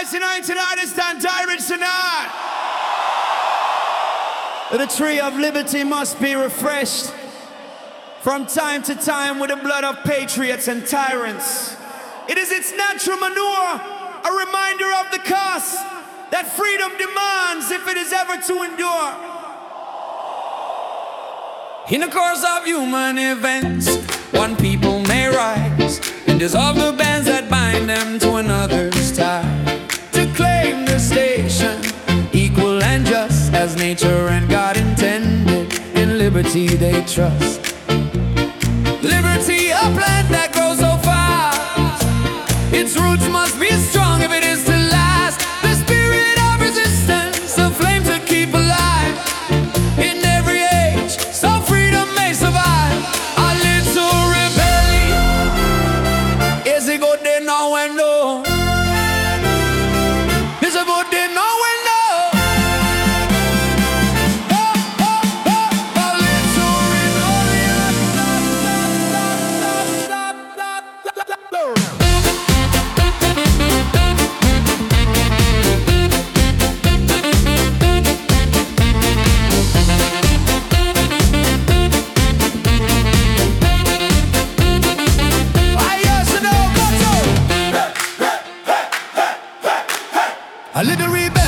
United Artists and Tyrants tonight. The tree of liberty must be refreshed from time to time with the blood of patriots and tyrants. It is its natural manure, a reminder of the cost that freedom demands if it is ever to endure. In the course of human events, one people may rise and dissolve the bands that bind them to another's tie, to claim the station, equal and just as nature and God intended. In liberty they trust. Liberty, a plant that grows so fast, its roots must be strong if it is to last. The spirit of resistance, a flame to keep alive in every age, so freedom may survive. A little rebellion is a good day now and no. It's a good day now and no. A little rebellion. A little rebel.